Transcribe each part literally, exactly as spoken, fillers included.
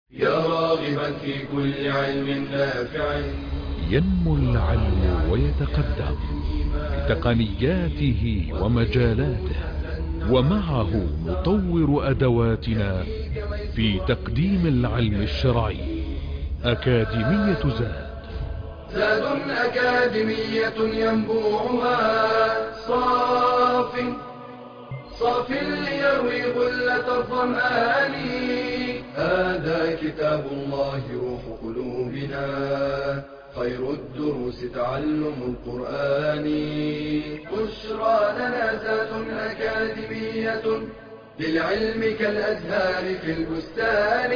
يا راغبا في كل علم نافع. ينمو العلم ويتقدم بتقنياته ومجالاته، ومعه نطور أدواتنا في تقديم العلم الشرعي. أكاديمية زاد زاد أكاديمية ينبوعها صاف صاف ليروي غلة الظمآن. هذا كتاب الله روح قلوبنا، خير الدروس تعلم القرآن. بشرى لنا زاد أكاديمية للعلم كالأزهار في البستان.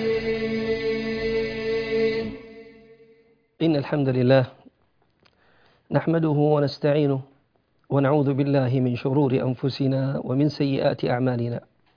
إن الحمد لله نحمده ونستعينه ونعوذ بالله من شرور أنفسنا ومن سيئات أعمالنا.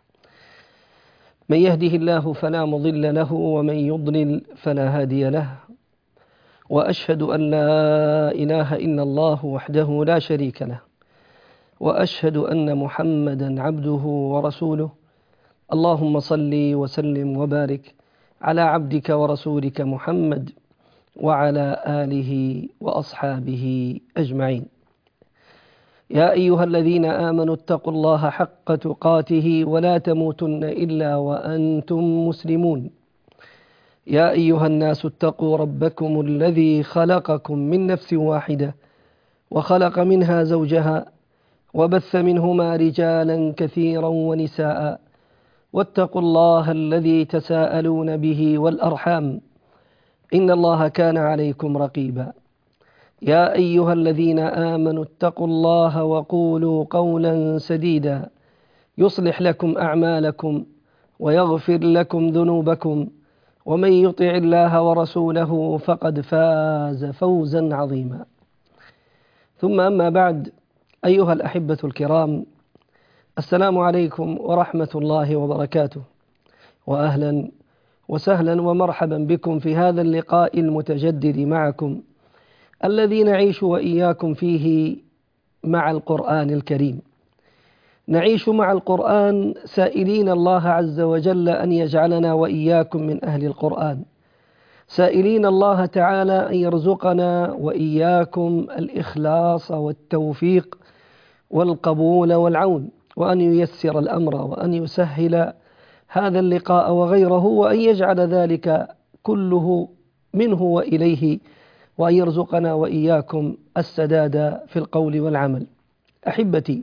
من يهده الله فلا مضل له ومن يضلل فلا هادي له، وأشهد أن لا إله إلا الله وحده لا شريك له، وأشهد أن محمدا عبده ورسوله. اللهم صل وسلم وبارك على عبدك ورسولك محمد وعلى آله وأصحابه أجمعين. يا أيها الذين آمنوا اتقوا الله حق تقاته ولا تموتن إلا وأنتم مسلمون. يا أيها الناس اتقوا ربكم الذي خلقكم من نفس واحدة وخلق منها زوجها وبث منهما رجالا كثيرا ونساء، واتقوا الله الذي تساءلون به والأرحام إن الله كان عليكم رقيبا. يا أيها الذين آمنوا اتقوا الله وقولوا قولا سديدا يصلح لكم أعمالكم ويغفر لكم ذنوبكم، ومن يطع الله ورسوله فقد فاز فوزا عظيما. ثم أما بعد، أيها الأحبة الكرام، السلام عليكم ورحمة الله وبركاته، وأهلا وسهلا ومرحبا بكم في هذا اللقاء المتجدد معكم الذي نعيش وإياكم فيه مع القرآن الكريم. نعيش مع القرآن سائلين الله عز وجل أن يجعلنا وإياكم من أهل القرآن، سائلين الله تعالى أن يرزقنا وإياكم الإخلاص والتوفيق والقبول والعون، وأن ييسر الأمر وأن يسهل هذا اللقاء وغيره، وأن يجعل ذلك كله منه وإليه، وأن يرزقنا وإياكم السداد في القول والعمل. أحبتي،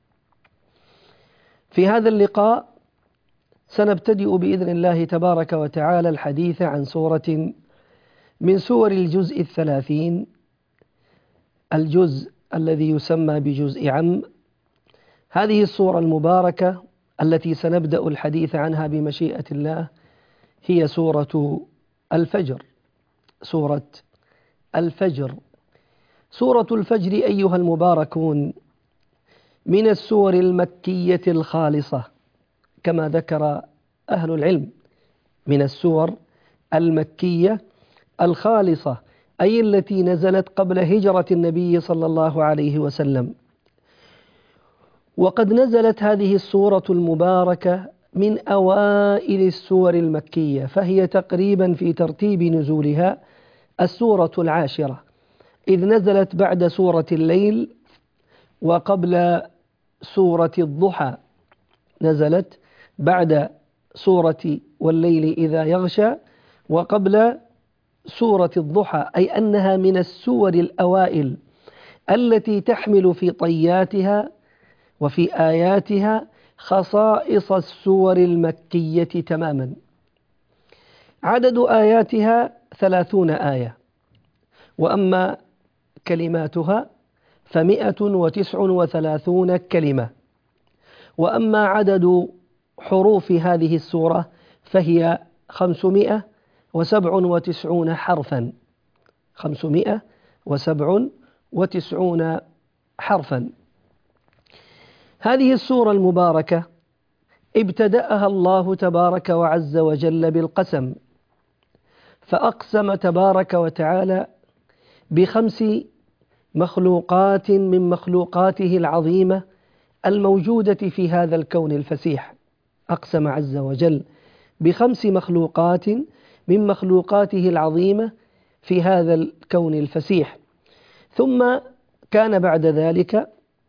في هذا اللقاء سنبتدئ بإذن الله تبارك وتعالى الحديث عن سورة من سور الجزء الثلاثين، الجزء الذي يسمى بجزء عم. هذه السورة المباركة التي سنبدأ الحديث عنها بمشيئة الله هي سورة الفجر. سورة الفجر سورة الفجر أيها المباركون من السور المكية الخالصة، كما ذكر أهل العلم، من السور المكية الخالصة، أي التي نزلت قبل هجرة النبي صلى الله عليه وسلم. وقد نزلت هذه السورة المباركة من أوائل السور المكية، فهي تقريبا في ترتيب نزولها السورة العاشرة، إذ نزلت بعد سورة الليل وقبل سورة الضحى. نزلت بعد سورة والليل إذا يغشى وقبل سورة الضحى، أي أنها من السور الأوائل التي تحمل في طياتها وفي آياتها خصائص السور المكية تماما. عدد آياتها ثلاثون آية، وأما كلماتها فمئة وتسع وثلاثون كلمة، وأما عدد حروف هذه السورة فهي خمسمائة وسبع وتسعون حرفا. خمسمائة وسبع وتسعون حرفا. هذه السورة المباركة ابتدأها الله تبارك وعز وجل بالقسم، فأقسم تبارك وتعالى بخمس مخلوقات من مخلوقاته العظيمة الموجودة في هذا الكون الفسيح. أقسم عز وجل بخمس مخلوقات من مخلوقاته العظيمة في هذا الكون الفسيح. ثم كان بعد ذلك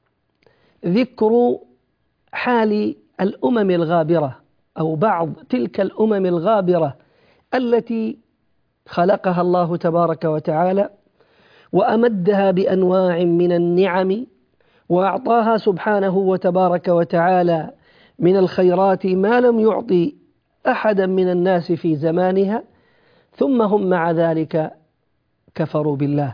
ذكر حال الأمم الغابرة أو بعض تلك الأمم الغابرة التي خلقها الله تبارك وتعالى وأمدها بأنواع من النعم، وأعطاها سبحانه وتبارك وتعالى من الخيرات ما لم يعطي أحدا من الناس في زمانها، ثم هم مع ذلك كفروا بالله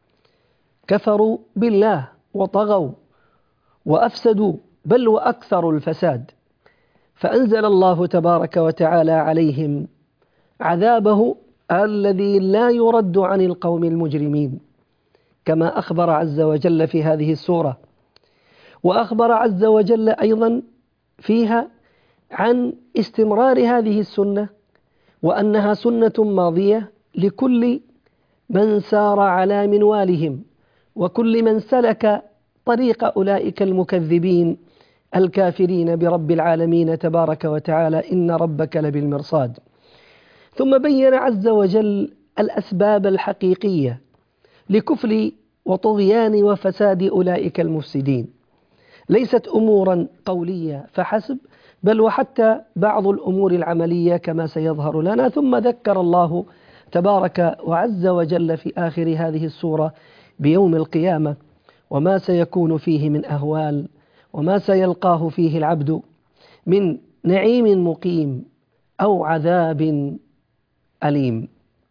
كفروا بالله وطغوا وأفسدوا بل وأكثروا الفساد، فأنزل الله تبارك وتعالى عليهم عذابه الذي لا يرد عن القوم المجرمين، كما أخبر عز وجل في هذه السورة. وأخبر عز وجل أيضا فيها عن استمرار هذه السنة، وأنها سنة ماضية لكل من سار على منوالهم وكل من سلك طريق أولئك المكذبين الكافرين برب العالمين تبارك وتعالى، إن ربك لبالمرصاد. ثم بين عز وجل الأسباب الحقيقية لكفر وطغيان وفساد أولئك المفسدين، ليست أمورا قولية فحسب، بل وحتى بعض الأمور العملية كما سيظهر لنا. ثم ذكر الله تبارك وعز وجل في آخر هذه السورة بيوم القيامة وما سيكون فيه من أهوال، وما سيلقاه فيه العبد من نعيم مقيم أو عذاب أليم.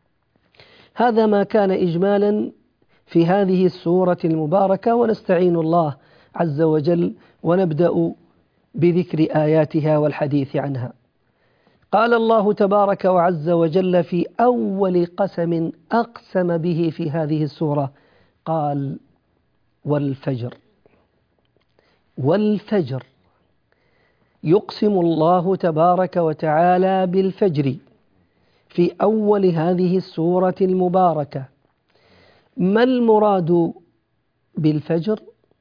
هذا ما كان إجمالا في هذه السورة المباركة، ونستعين الله عز وجل ونبدأ بذكر آياتها والحديث عنها. قال الله تبارك وعز وجل في أول قسم أقسم به في هذه السورة، قال والفجر. والفجر يقسم الله تبارك وتعالى بالفجر في أول هذه السورة المباركة. ما المراد بالفجر؟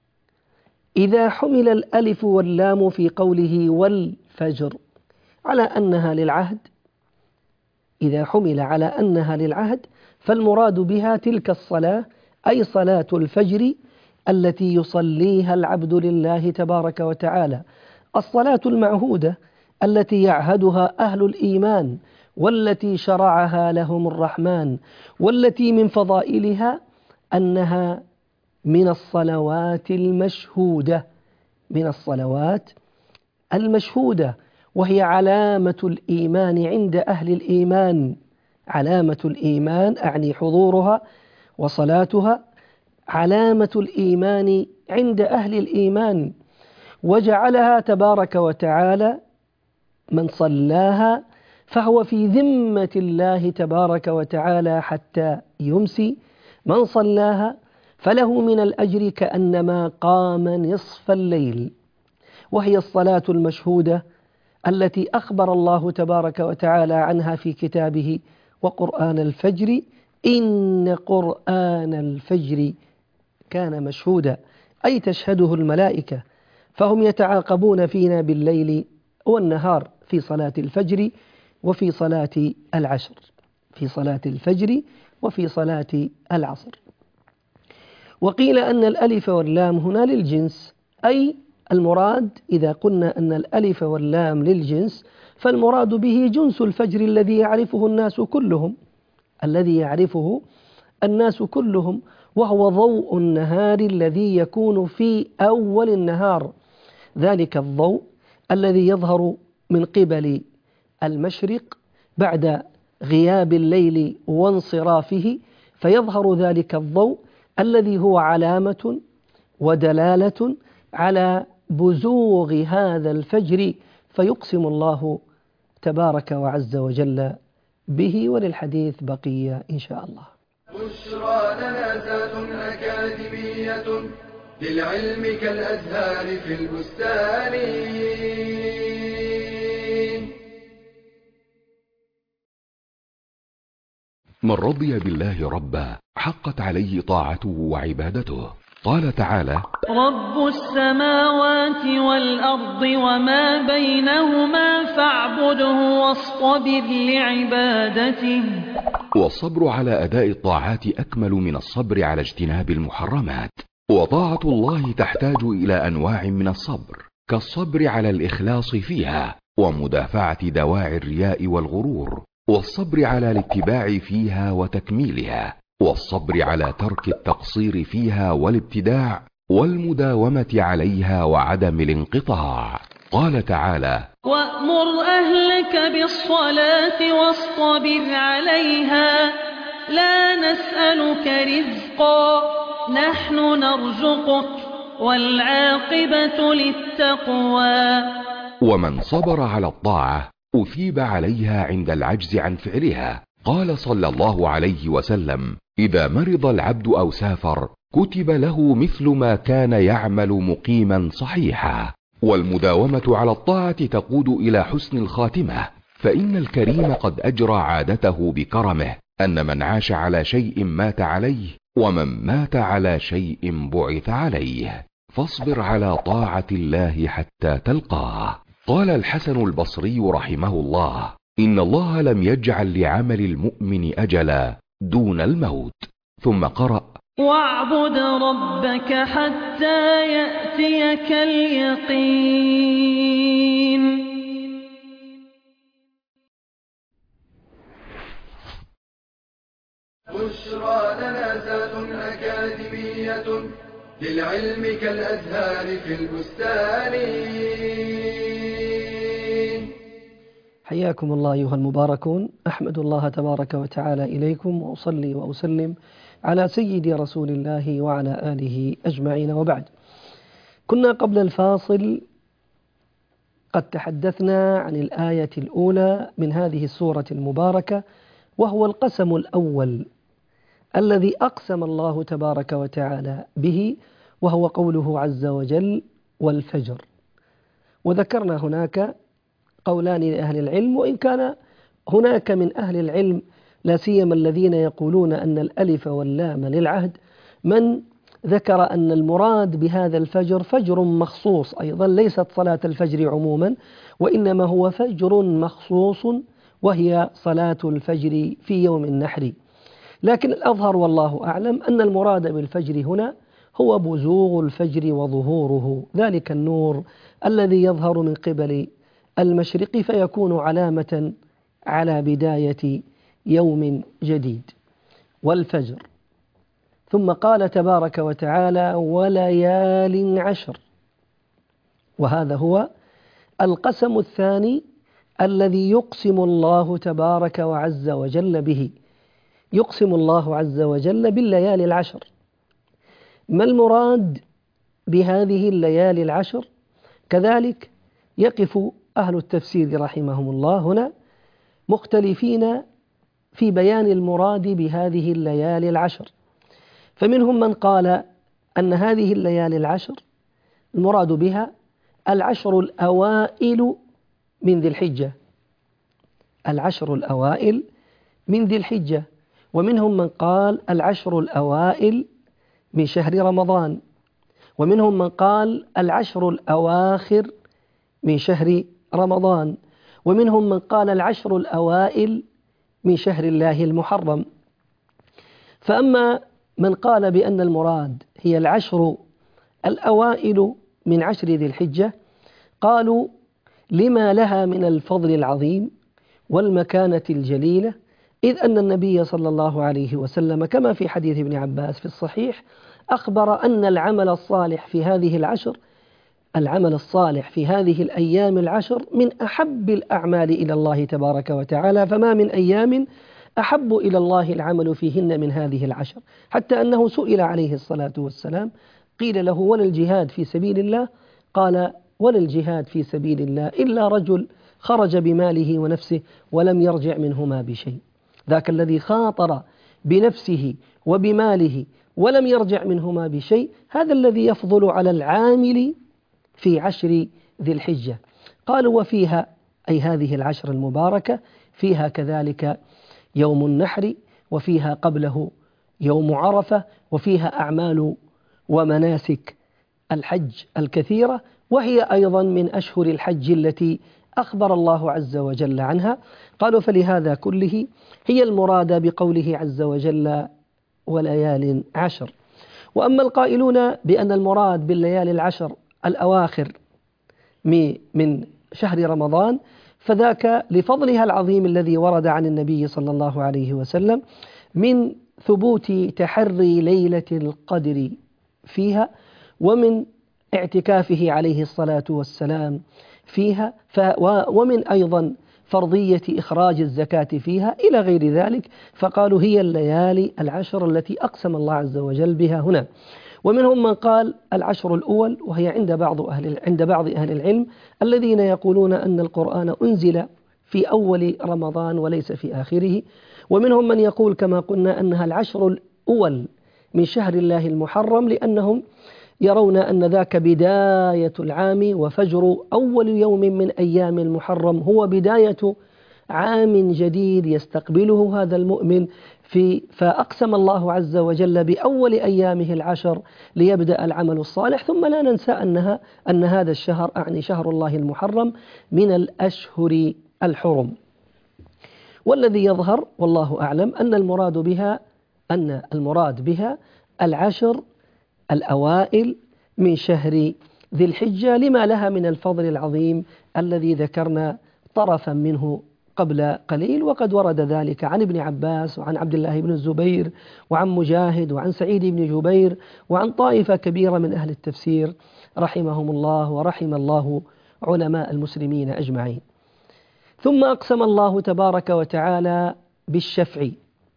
إذا حمل الألف واللام في قوله والفجر على أنها للعهد، إذا حمل على أنها للعهد فالمراد بها تلك الصلاة، أي صلاة الفجر التي يصليها العبد لله تبارك وتعالى، الصلاة المعهودة التي يعهدها أهل الإيمان، والتي شرعها لهم الرحمن، والتي من فضائلها أنها من الصلوات المشهودة من الصلوات المشهودة وهي علامة الإيمان عند أهل الإيمان. علامة الإيمان أعني حضورها وصلاتها علامة الإيمان عند أهل الإيمان، وجعلها تبارك وتعالى من صلاها فهو في ذمة الله تبارك وتعالى حتى يمسي، من صلاها فله من الأجر كأنما قام نصف الليل. وهي الصلاة المشهودة التي أخبر الله تبارك وتعالى عنها في كتابه وقرآن الفجر إن قرآن الفجر كان مشهودا، أي تشهده الملائكة، فهم يتعاقبون فينا بالليل والنهار في صلاة الفجر وفي صلاة العشر في صلاة الفجر وفي صلاة العصر. وقيل أن الألف واللام هنا للجنس، أي المراد إذا قلنا أن الألف واللام للجنس فالمراد به جنس الفجر الذي يعرفه الناس كلهم الذي يعرفه الناس كلهم وهو ضوء النهار الذي يكون في أول النهار، ذلك الضوء الذي يظهر من قبل المشرق بعد غياب الليل وانصرافه، فيظهر ذلك الضوء الذي هو علامة ودلالة على بزوغ هذا الفجر، فيقسم الله تبارك وعز وجل به. وللحديث بقية إن شاء الله. بشرى لنا ذات أكاديمية للعلم كالأزهار في البستان. من رضي بالله ربا حقت عليه طاعته وعبادته، قال تعالى: رب السماوات والأرض وما بينهما فاعبده واصطبر لعبادته. والصبر على أداء الطاعات أكمل من الصبر على اجتناب المحرمات، وطاعة الله تحتاج إلى أنواع من الصبر، كالصبر على الإخلاص فيها ومدافعة دواعي الرياء والغرور، والصبر على الاتباع فيها وتكميلها، والصبر على ترك التقصير فيها والابتداع، والمداومة عليها وعدم الانقطاع. قال تعالى: وأمر أهلك بالصلاة واصطبر عليها لا نسألك رزقا نحن نرزقك والعاقبة للتقوى. ومن صبر على الطاعة أثيب عليها عند العجز عن فعلها. قال صلى الله عليه وسلم: إذا مرض العبد أو سافر كتب له مثل ما كان يعمل مقيما صحيحا. والمداومة على الطاعة تقود إلى حسن الخاتمة، فإن الكريم قد أجرى عادته بكرمه أن من عاش على شيء مات عليه، ومن مات على شيء بعث عليه. فاصبر على طاعة الله حتى تلقاه. قال الحسن البصري رحمه الله: إن الله لم يجعل لعمل المؤمن أجلا دون الموت. ثم قرأ: واعبد ربك حتى يأتيك اليقين. بشرى لنا ذات أكاديمية للعلم كالأزهار في البستان. حياكم الله أيها المباركون. أحمد الله تبارك وتعالى إليكم، وأصلي وأسلم على سيد رسول الله وعلى آله أجمعين، وبعد. كنا قبل الفاصل قد تحدثنا عن الآية الأولى من هذه السورة المباركة، وهو القسم الأول الذي أقسم الله تبارك وتعالى به، وهو قوله عز وجل: والفجر. وذكرنا هناك قولان لأهل العلم، وإن كان هناك من أهل العلم لا سيما الذين يقولون أن الألف واللام للعهد، من ذكر أن المراد بهذا الفجر فجر مخصوص أيضا، ليست صلاة الفجر عموما، وإنما هو فجر مخصوص وهي صلاة الفجر في يوم النحر. لكن الأظهر والله أعلم أن المراد بالفجر هنا هو بزوغ الفجر وظهوره، ذلك النور الذي يظهر من قبل المشرق فيكون علامة على بداية يوم جديد. والفجر. ثم قال تبارك وتعالى: وليال عشر. وهذا هو القسم الثاني الذي يقسم الله تبارك وعز وجل به. يقسم الله عز وجل بالليالي العشر. ما المراد بهذه الليالي العشر؟ كذلك يقف أهل التفسير رحمهم الله هنا مختلفين في بيان المراد بهذه الليالي العشر. فمنهم من قال أن هذه الليالي العشر المراد بها العشر الأوائل من ذي الحجة، العشر الأوائل من ذي الحجة. ومنهم من قال العشر الأوائل من شهر رمضان. ومنهم من قال العشر الأواخر من شهر رمضان. ومنهم من قال العشر الأوائل من شهر الله المحرم. فأما من قال بأن المراد هي العشر الأوائل من عشر ذي الحجة، قالوا لما لها من الفضل العظيم والمكانة الجليلة، إذ أن النبي صلى الله عليه وسلم كما في حديث ابن عباس في الصحيح أخبر أن العمل الصالح في هذه العشر العمل الصالح في هذه الأيام العشر من أحب الأعمال إلى الله تبارك وتعالى، فما من أيام أحب إلى الله العمل فيهن من هذه العشر، حتى أنه سئل عليه الصلاة والسلام قيل له: ولا الجهاد في سبيل الله؟ قال: ولا الجهاد في سبيل الله إلا رجل خرج بماله ونفسه ولم يرجع منهما بشيء. ذاك الذي خاطر بنفسه وبماله ولم يرجع منهما بشيء، هذا الذي يفضل على العامل في عشر ذي الحجة. قالوا: وفيها أي هذه العشر المباركة فيها كذلك يوم النحر، وفيها قبله يوم عرفة، وفيها أعمال ومناسك الحج الكثيرة، وهي أيضا من أشهر الحج التي أخبر الله عز وجل عنها. قالوا فلهذا كله هي المراد بقوله عز وجل وليال عشر. وأما القائلون بأن المراد بالليالي العشر الأواخر من شهر رمضان فذاك لفضلها العظيم الذي ورد عن النبي صلى الله عليه وسلم من ثبوت تحري ليلة القدر فيها، ومن اعتكافه عليه الصلاة والسلام فيها، ومن أيضا فرضية إخراج الزكاة فيها إلى غير ذلك. فقالوا هي الليالي العشر التي أقسم الله عز وجل بها هنا. ومنهم من قال العشر الأول، وهي عند بعض أهل عند بعض أهل العلم الذين يقولون أن القرآن أنزل في أول رمضان وليس في آخره. ومنهم من يقول كما قلنا أنها العشر الأول من شهر الله المحرم، لأنهم يرون أن ذاك بداية العام، وفجر أول يوم من أيام المحرم هو بداية عام جديد يستقبله هذا المؤمن في فأقسم الله عز وجل بأول أيامه العشر ليبدأ العمل الصالح. ثم لا ننسى أنها أن هذا الشهر أعني شهر الله المحرم من الأشهر الحرم. والذي يظهر والله أعلم أن المراد بها أن المراد بها العشر الأوائل من شهر ذي الحجة، لما لها من الفضل العظيم الذي ذكرنا طرفا منه قبل قليل. وقد ورد ذلك عن ابن عباس وعن عبد الله بن الزبير وعن مجاهد وعن سعيد بن جبير وعن طائفة كبيرة من أهل التفسير رحمهم الله ورحم الله علماء المسلمين أجمعين. ثم أقسم الله تبارك وتعالى بالشفع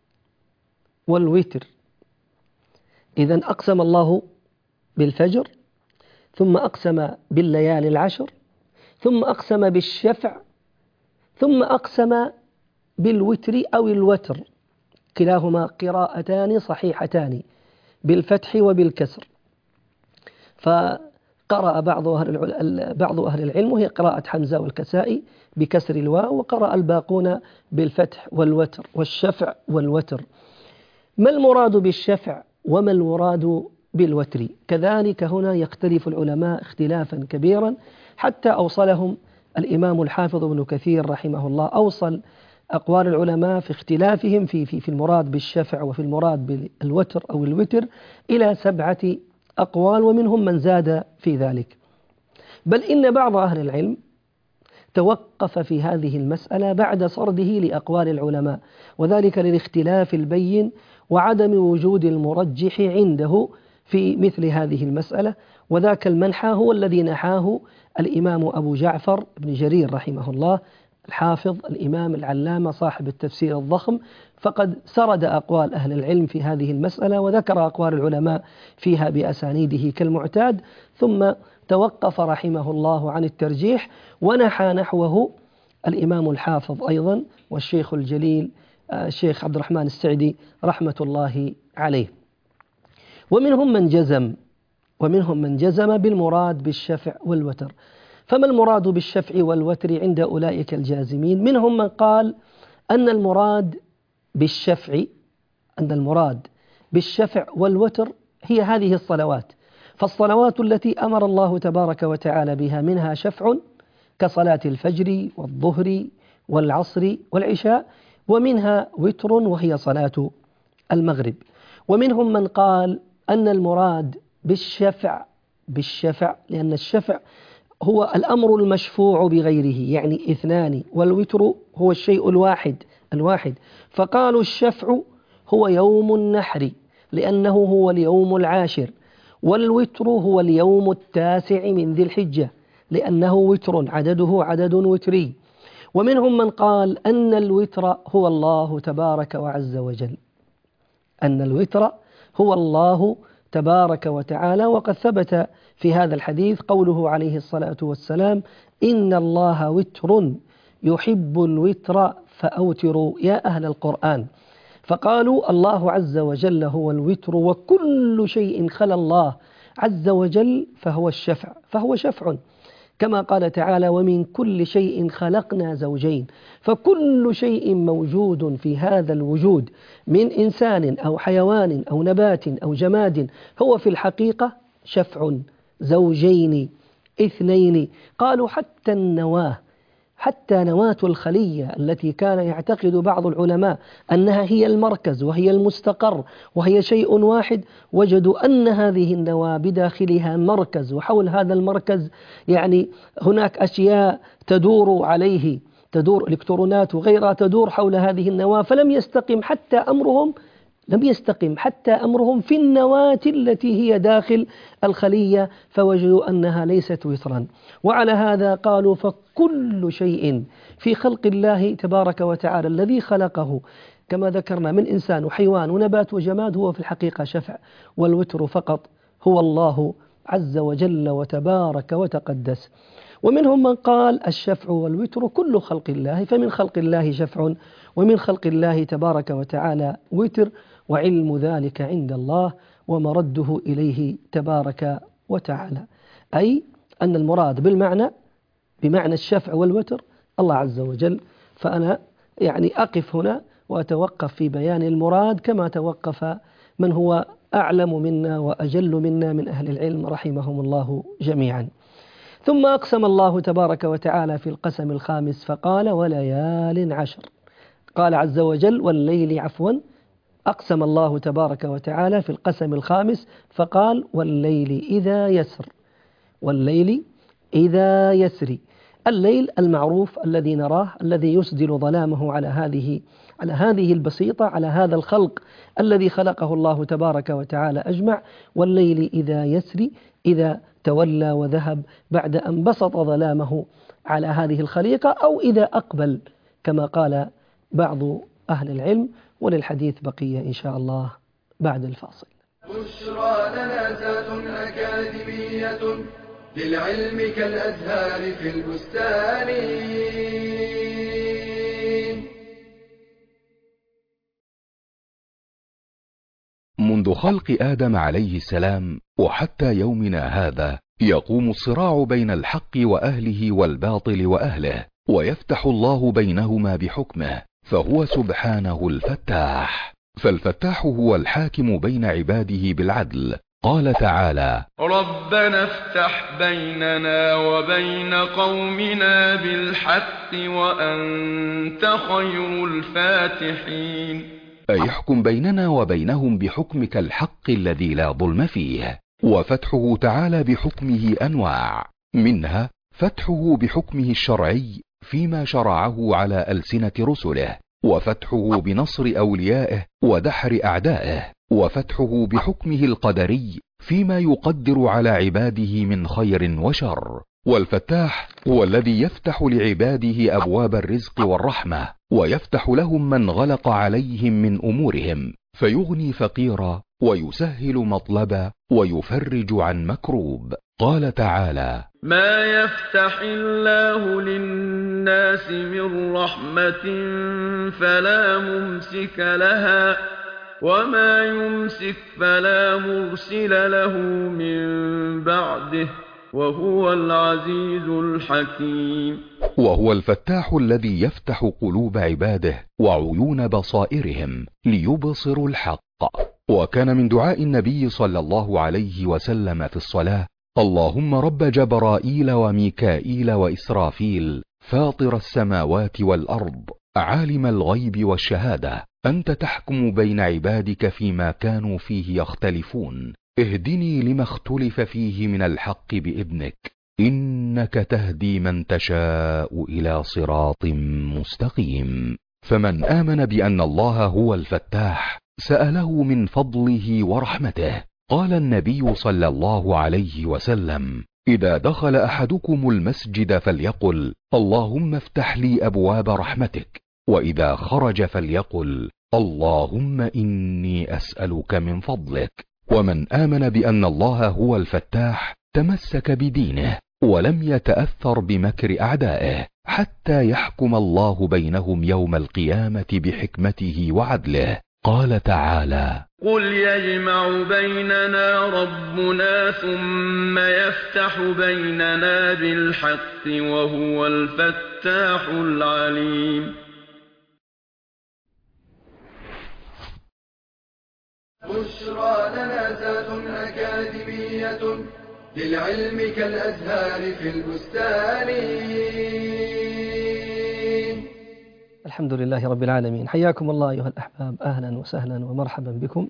والوتر. إذن أقسم الله بالفجر، ثم أقسم بالليالي العشر، ثم أقسم بالشفع، ثم أقسم بالوتر أو الوتر، كلاهما قراءتان صحيحتان بالفتح وبالكسر. فقرأ بعض أهل بعض أهل العلم وهي قراءة حمزة والكسائي بكسر الواو، وقرأ الباقون بالفتح والوتر والشفع والوتر. ما المراد بالشفع وما المراد بالوتر؟ كذلك هنا يختلف العلماء اختلافا كبيرا، حتى أوصلهم الإمام الحافظ ابن كثير رحمه الله، أوصل أقوال العلماء في اختلافهم في في في المراد بالشفع وفي المراد بالوتر أو الوتر إلى سبعة أقوال، ومنهم من زاد في ذلك. بل إن بعض أهل العلم توقف في هذه المسألة بعد سرده لأقوال العلماء، وذلك للاختلاف البين وعدم وجود المرجح عنده في مثل هذه المسألة. وذاك المنحى هو الذي نحاه الإمام أبو جعفر بن جرير رحمه الله، الحافظ الإمام العلامة صاحب التفسير الضخم، فقد سرد أقوال أهل العلم في هذه المسألة وذكر أقوال العلماء فيها بأسانيده كالمعتاد، ثم توقف رحمه الله عن الترجيح، ونحى نحوه الإمام الحافظ أيضا والشيخ الجليل الشيخ عبد الرحمن السعدي رحمة الله عليه. ومنهم من جزم ومنهم من جزم بالمراد بالشفع والوتر. فما المراد بالشفع والوتر عند أولئك الجازمين؟ منهم من قال أن المراد بالشفع أن المراد بالشفع والوتر هي هذه الصلوات، فالصلوات التي أمر الله تبارك وتعالى بها منها شفع كصلاة الفجر والظهر والعصر والعشاء، ومنها وتر وهي صلاة المغرب. ومنهم من قال أن المراد بالشفع بالشفع لأن الشفع هو الأمر المشفوع بغيره، يعني اثنان، والوتر هو الشيء الواحد الواحد فقالوا الشفع هو يوم النحر لأنه هو اليوم العاشر، والوتر هو اليوم التاسع من ذي الحجة لأنه وتر عدده عدد وتري. ومنهم من قال أن الوتر هو الله تبارك وعز وجل أن الوتر هو الله تبارك وتعالى. وقد ثبت في هذا الحديث قوله عليه الصلاة والسلام إن الله وتر يحب الوتر فأوتروا يا أهل القرآن. فقالوا الله عز وجل هو الوتر، وكل شيء خلا الله عز وجل فهو الشفع فهو شفع كما قال تعالى ومن كل شيء خلقنا زوجين. فكل شيء موجود في هذا الوجود من إنسان أو حيوان أو نبات أو جماد هو في الحقيقة شفع زوجين اثنين. قالوا حتى النواة، حتى نواة الخلية التي كان يعتقد بعض العلماء أنها هي المركز وهي المستقر وهي شيء واحد، وجدوا أن هذه النواة بداخلها مركز، وحول هذا المركز يعني هناك أشياء تدور عليه، تدور إلكترونات وغيرها تدور حول هذه النواة. فلم يستقم حتى أمرهم لم يستقم حتى أمرهم في النواة التي هي داخل الخلية، فوجدوا أنها ليست وترا. وعلى هذا قالوا فكل شيء في خلق الله تبارك وتعالى الذي خلقه كما ذكرنا من إنسان وحيوان ونبات وجماد هو في الحقيقة شفع، والوتر فقط هو الله عز وجل وتبارك وتقدس. ومنهم من قال الشفع والوتر كل خلق الله، فمن خلق الله شفع ومن خلق الله تبارك وتعالى وتر، وعلم ذلك عند الله ومرده إليه تبارك وتعالى. أي أن المراد بالمعنى بمعنى الشفع والوتر الله عز وجل. فأنا يعني أقف هنا وأتوقف في بيان المراد كما توقف من هو أعلم منا وأجل منا من أهل العلم رحمهم الله جميعا. ثم أقسم الله تبارك وتعالى في القسم الخامس فقال وليال عشر. قال عز وجل والليل عفوا أقسم الله تبارك وتعالى في القسم الخامس فقال والليل إذا يسر، والليل إذا يسري. الليل المعروف الذي نراه الذي يسدل ظلامه على هذه على هذه البسيطة، على هذا الخلق الذي خلقه الله تبارك وتعالى أجمع. والليل إذا يسري إذا تولى وذهب بعد أن بسط ظلامه على هذه الخليقة، أو إذا أقبل كما قال بعض أهل العلم. وللحديث بقية إن شاء الله بعد الفاصل. بشرى لنا ذات أكاديمية للعلم كالأزهار في البستان. منذ خلق آدم عليه السلام وحتى يومنا هذا يقوم الصراع بين الحق وأهله والباطل وأهله، ويفتح الله بينهما بحكمه، فهو سبحانه الفتاح. فالفتاح هو الحاكم بين عباده بالعدل. قال تعالى ربنا افتح بيننا وبين قومنا بالحق وأنت خير الفاتحين. أي يحكم بيننا وبينهم بحكمك الحق الذي لا ظلم فيه. وفتحه تعالى بحكمه أنواع، منها فتحه بحكمه الشرعي فيما شرعه على ألسنة رسله، وفتحه بنصر أوليائه ودحر أعدائه، وفتحه بحكمه القدري فيما يقدر على عباده من خير وشر. والفتاح هو الذي يفتح لعباده أبواب الرزق والرحمة، ويفتح لهم من غلق عليهم من أمورهم، فيغني فقيرا ويسهل مطلبا ويفرج عن مكروب. قال تعالى ما يفتح الله للناس من رحمة فلا ممسك لها وما يمسك فلا مرسل له من بعده وهو العزيز الحكيم. وهو الفتاح الذي يفتح قلوب عباده وعيون بصائرهم ليبصروا الحق. وكان من دعاء النبي صلى الله عليه وسلم في الصلاة اللهم رب جبرائيل وميكائيل وإسرافيل فاطر السماوات والأرض عالم الغيب والشهادة أنت تحكم بين عبادك فيما كانوا فيه يختلفون، اهدني لما اختلف فيه من الحق بإذنك إنك تهدي من تشاء إلى صراط مستقيم. فمن آمن بأن الله هو الفتاح سأله من فضله ورحمته. قال النبي صلى الله عليه وسلم إذا دخل أحدكم المسجد فليقل اللهم افتح لي أبواب رحمتك، وإذا خرج فليقل اللهم إني أسألك من فضلك. ومن آمن بأن الله هو الفتاح تمسك بدينه ولم يتأثر بمكر أعدائه حتى يحكم الله بينهم يوم القيامة بحكمته وعدله. قال تعالى قل يجمع بيننا ربنا ثم يفتح بيننا بالحق وهو الفتاح العليم. بشرى لنا ذات أكاديمية للعلم كالأزهار في البستان. الحمد لله رب العالمين، حياكم الله أيها الأحباب، أهلا وسهلا ومرحبا بكم.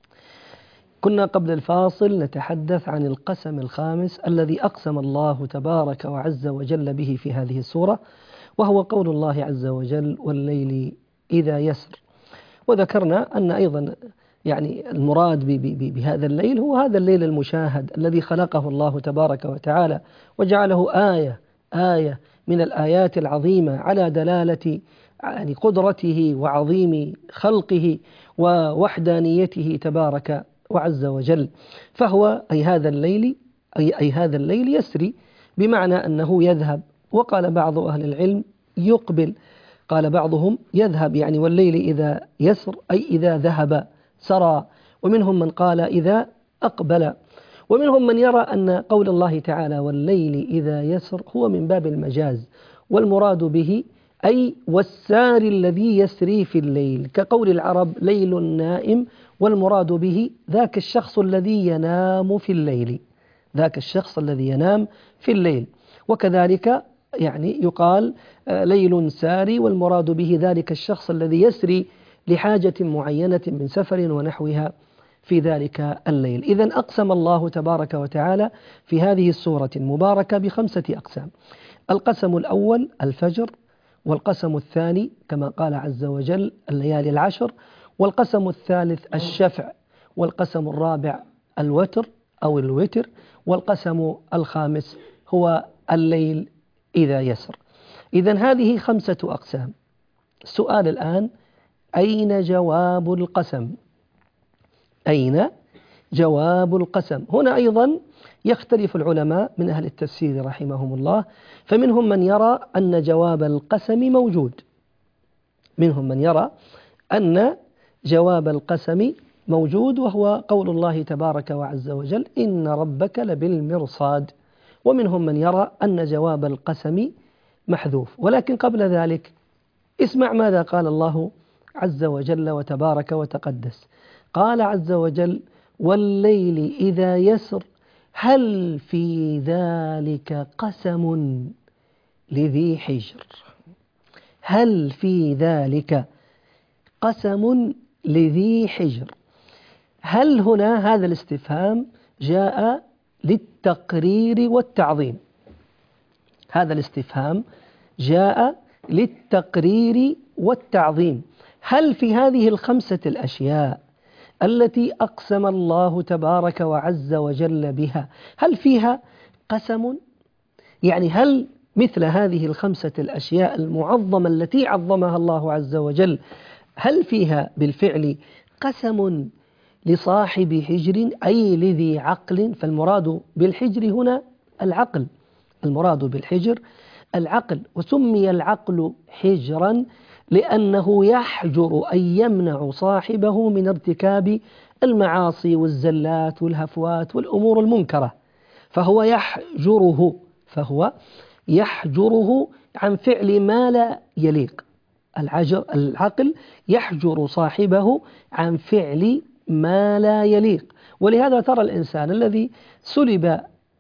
كنا قبل الفاصل نتحدث عن القسم الخامس الذي أقسم الله تبارك وعز وجل به في هذه السورة، وهو قول الله عز وجل والليل إذا يسر. وذكرنا أن أيضا يعني المراد بهذا الليل هو هذا الليل المشاهد الذي خلقه الله تبارك وتعالى وجعله آية آية من الآيات العظيمة على دلالة يعني قدرته وعظيم خلقه ووحدانيته تبارك وعز وجل. فهو أي هذا الليل أي, أي هذا الليل يسري، بمعنى أنه يذهب. وقال بعض أهل العلم يقبل، قال بعضهم يذهب يعني والليل إذا يسر أي إذا ذهب سرى، ومنهم من قال إذا أقبل، ومنهم من يرى أن قول الله تعالى والليل إذا يسر هو من باب المجاز، والمراد به أي والسار الذي يسري في الليل، كقول العرب ليل نائم، والمراد به ذاك الشخص الذي ينام في الليل، ذاك الشخص الذي ينام في الليل. وكذلك يعني يقال ليل ساري، والمراد به ذلك الشخص الذي يسري لحاجة معينة من سفر ونحوها في ذلك الليل. إذن أقسم الله تبارك وتعالى في هذه السورة المباركة بخمسة أقسام. القسم الأول الفجر، والقسم الثاني كما قال عز وجل الليالي العشر، والقسم الثالث الشفع، والقسم الرابع الوتر أو الوتر، والقسم الخامس هو الليل إذا يسر. إذن هذه خمسة أقسام. السؤال الآن أين جواب القسم؟ أين جواب القسم؟ هنا أيضا يختلف العلماء من أهل التفسير رحمهم الله، فمنهم من يرى أن جواب القسم موجود، منهم من يرى أن جواب القسم موجود، وهو قول الله تبارك وعز وجل إن ربك لبالمرصاد، ومنهم من يرى أن جواب القسم محذوف. ولكن قبل ذلك اسمع ماذا قال الله عز وجل وتبارك وتقدس. قال عز وجل والليل إذا يسر هل في ذلك قسم لذي حجر. هل في ذلك قسم لذي حجر. هل هنا هذا الاستفهام جاء للتقرير والتعظيم، هذا الاستفهام جاء للتقرير والتعظيم. هل في هذه الخمسة الأشياء التي أقسم الله تبارك وعز وجل بها هل فيها قسم؟ يعني هل مثل هذه الخمسة الأشياء المعظمة التي عظمها الله عز وجل هل فيها بالفعل قسم لصاحب حجر أي لذي عقل؟ فالمراد بالحجر هنا العقل، المراد بالحجر العقل. وسمي العقل حجرا لأنه يحجر أي يمنع صاحبه من ارتكاب المعاصي والزلات والهفوات والأمور المنكرة، فهو يحجره فهو يحجره عن فعل ما لا يليق. العجر العقل يحجر صاحبه عن فعل ما لا يليق. ولهذا ترى الإنسان الذي سلب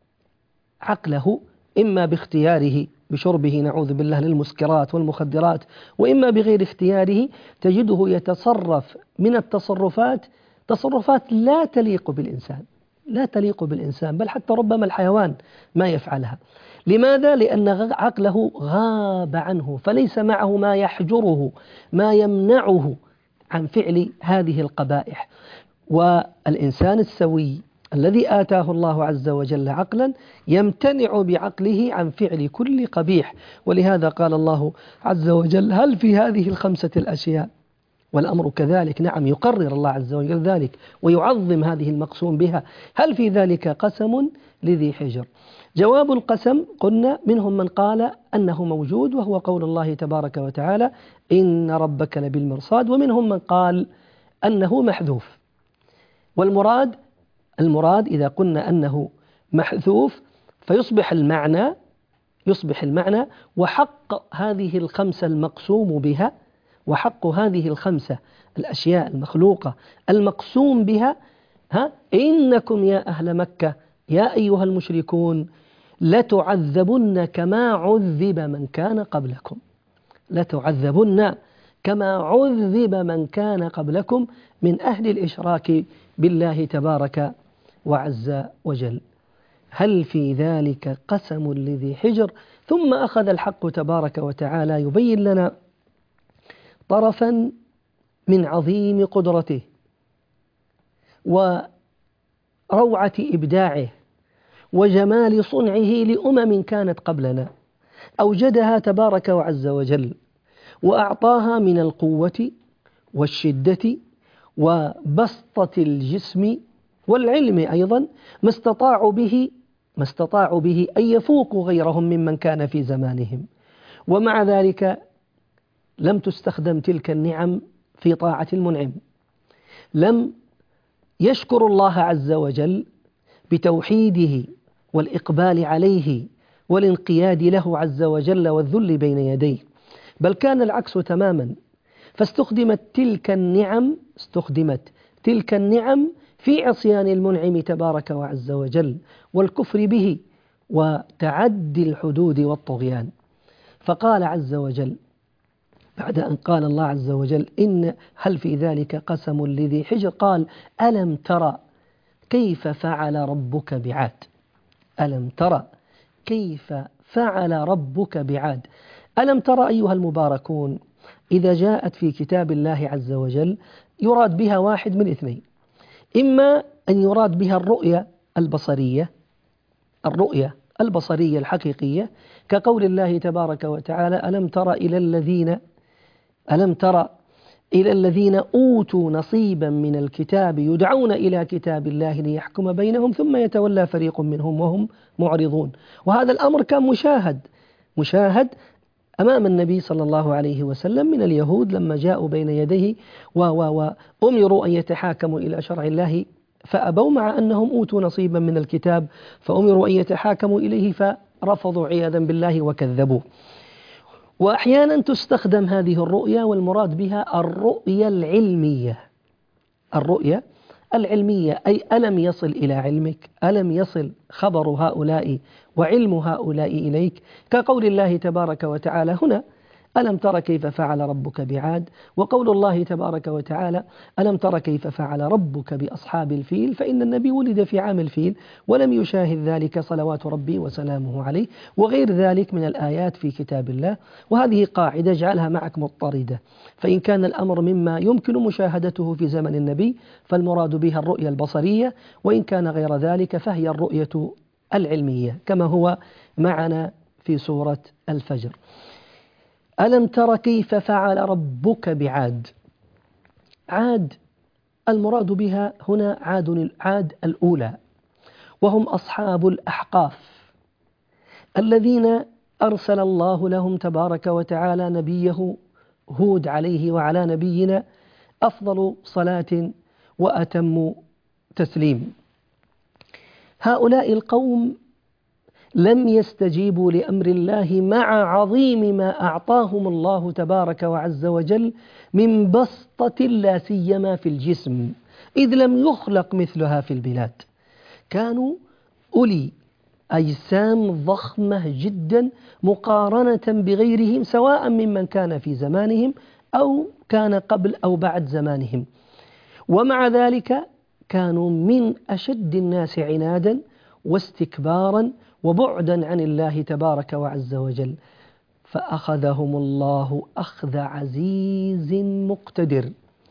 عقله إما باختياره بشربه نعوذ بالله للمسكرات والمخدرات، وإما بغير اختياره تجده يتصرف من التصرفات تصرفات لا تليق بالإنسان، لا تليق بالإنسان، بل حتى ربما الحيوان ما يفعلها. لماذا؟ لأن عقله غاب عنه، فليس معه ما يحجره ما يمنعه عن فعل هذه القبائح. والإنسان السوي الذي آتاه الله عز وجل عقلا يمتنع بعقله عن فعل كل قبيح. ولهذا قال الله عز وجل هل في هذه الخمسة الأشياء، والأمر كذلك، نعم يقرر الله عز وجل ذلك ويعظم هذه المقسوم بها، هل في ذلك قسم لذي حجر. جواب القسم قلنا منهم من قال أنه موجود وهو قول الله تبارك وتعالى إن ربك لبالمرصاد، ومنهم من قال أنه محذوف والمراد المراد إذا قلنا أنه محذوف فيصبح المعنى يصبح المعنى وحق هذه الخمسة المقسوم بها، وحق هذه الخمسة الأشياء المخلوقة المقسوم بها، ها إنكم يا أهل مكة يا أيها المشركون لتعذبن كما عذب من كان قبلكم، لتعذبن كما عذب من كان قبلكم من أهل الإشراك بالله تبارك وعز وجل. هل في ذلك قسم لذي حجر؟ ثم أخذ الحق تبارك وتعالى يبين لنا طرفا من عظيم قدرته وروعة إبداعه وجمال صنعه لأمم كانت قبلنا، أوجدها تبارك وعز وجل وأعطاها من القوة والشدة وبسطة الجسم والعلم أيضا ما استطاعوا به ما استطاعوا به أن يفوقوا غيرهم ممن كان في زمانهم، ومع ذلك لم تستخدم تلك النعم في طاعة المنعم، لم يشكر الله عز وجل بتوحيده والإقبال عليه والانقياد له عز وجل والذل بين يديه، بل كان العكس تماما، فاستخدمت تلك النعم استخدمت تلك النعم في عصيان المنعم تبارك وعز وجل والكفر به وتعدي الحدود والطغيان. فقال عز وجل بعد أن قال الله عز وجل إن هل في ذلك قسم لذي حجر، قال ألم ترى كيف فعل ربك بعاد، ألم ترى كيف فعل ربك بعاد. ألم ترى أيها المباركون إذا جاءت في كتاب الله عز وجل يراد بها واحد من اثنين، إما أن يراد بها الرؤية البصرية الرؤية البصرية الحقيقية كقول الله تبارك وتعالى ألم ترى إلى الذين ألم ترى إلى الذين أوتوا نصيبا من الكتاب يدعون إلى كتاب الله ليحكم بينهم ثم يتولى فريق منهم وهم معرضون. وهذا الأمر كان مشاهد مشاهد أمام النبي صلى الله عليه وسلم من اليهود لما جاءوا بين يديه وأمروا أن يتحاكموا إلى شرع الله فأبوا، مع أنهم أوتوا نصيبا من الكتاب فأمروا أن يتحاكموا إليه فرفضوا عياذا بالله وكذبوا. وأحيانا تستخدم هذه الرؤية والمراد بها الرؤية العلمية الرؤية العلمية أي ألم يصل إلى علمك، ألم يصل خبر هؤلاء وعلم هؤلاء إليك، كقول الله تبارك وتعالى هنا ألم تر كيف فعل ربك بعاد، وقول الله تبارك وتعالى ألم تر كيف فعل ربك بأصحاب الفيل، فإن النبي ولد في عام الفيل ولم يشاهد ذلك صلوات ربي وسلامه عليه، وغير ذلك من الآيات في كتاب الله. وهذه قاعدة اجعلها معك مضطردة، فإن كان الأمر مما يمكن مشاهدته في زمن النبي فالمراد بها الرؤية البصرية، وإن كان غير ذلك فهي الرؤية العلمية كما هو معنا في سورة الفجر. ألم تر كيف فعل ربك بعاد. عاد المراد بها هنا عاد عاد الأولى، وهم أصحاب الأحقاف الذين أرسل الله لهم تبارك وتعالى نبيه هود عليه وعلى نبينا أفضل صلاة وأتم تسليم. هؤلاء القوم لم يستجيبوا لأمر الله مع عظيم ما أعطاهم الله تبارك وعز وجل من بسطة لا سيما في الجسم، إذ لم يخلق مثلها في البلاد. كانوا أولي أجسام ضخمة جدا مقارنة بغيرهم سواء ممن كان في زمانهم أو كان قبل أو بعد زمانهم، ومع ذلك كانوا من أشد الناس عنادا واستكبارا وبعدا عن الله تبارك وعز وجل، فأخذهم الله أخذ عزيز مقتدر،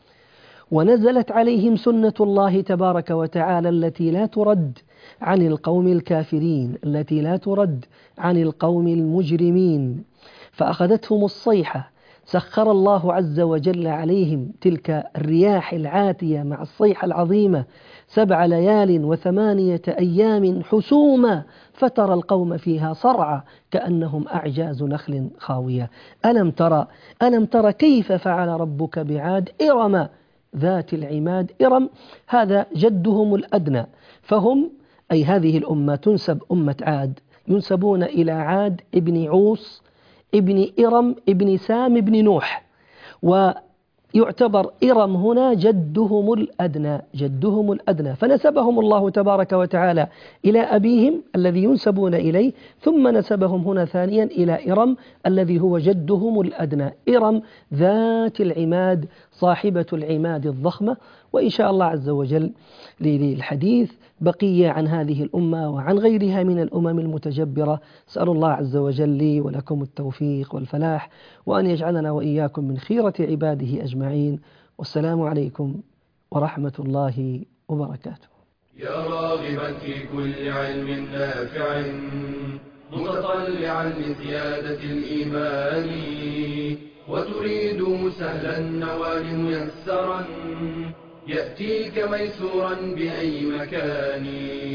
ونزلت عليهم سنة الله تبارك وتعالى التي لا ترد عن القوم الكافرين، التي لا ترد عن القوم المجرمين، فأخذتهم الصيحة. سخر الله عز وجل عليهم تلك الرياح العاتية مع الصيحة العظيمة سبع ليال وثمانية أيام حسوما فترى القوم فيها صرعى كأنهم أعجاز نخل خاوية. ألم ترى ألم ترى كيف فعل ربك بعاد إرم ذات العماد. إرم هذا جدهم الأدنى، فهم أي هذه الأمة تنسب أمة عاد، ينسبون إلى عاد ابن عوص ابن إرم ابن سام ابن نوح، ويعتبر إرم هنا جدهم الأدنى جدهم الأدنى، فنسبهم الله تبارك وتعالى إلى أبيهم الذي ينسبون إليه، ثم نسبهم هنا ثانيا إلى إرم الذي هو جدهم الأدنى، إرم ذات العماد صاحبة العماد الضخمة. وإن شاء الله عز وجل للحديث بقية عن هذه الأمة وعن غيرها من الأمم المتجبرة. أسأل الله عز وجل لي ولكم التوفيق والفلاح، وأن يجعلنا وإياكم من خيرة عباده أجمعين. والسلام عليكم ورحمة الله وبركاته. يا راغبا في كل علم نافع متطلعا لزيادة الإيمان، وتريد سهلا النوال ميسرا يأتيك ميسورا بأي مكان.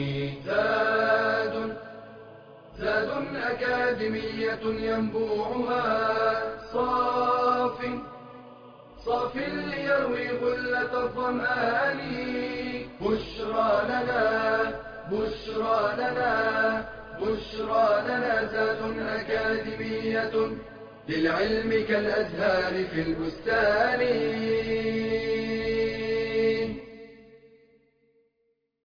زاد زاد أكاديمية ينبوعها صاف صاف ليروي غلة الظمآن. بشرى لنا بشرى لنا بشرى لنا زاد أكاديمية للعلم كالأزهار في البستان.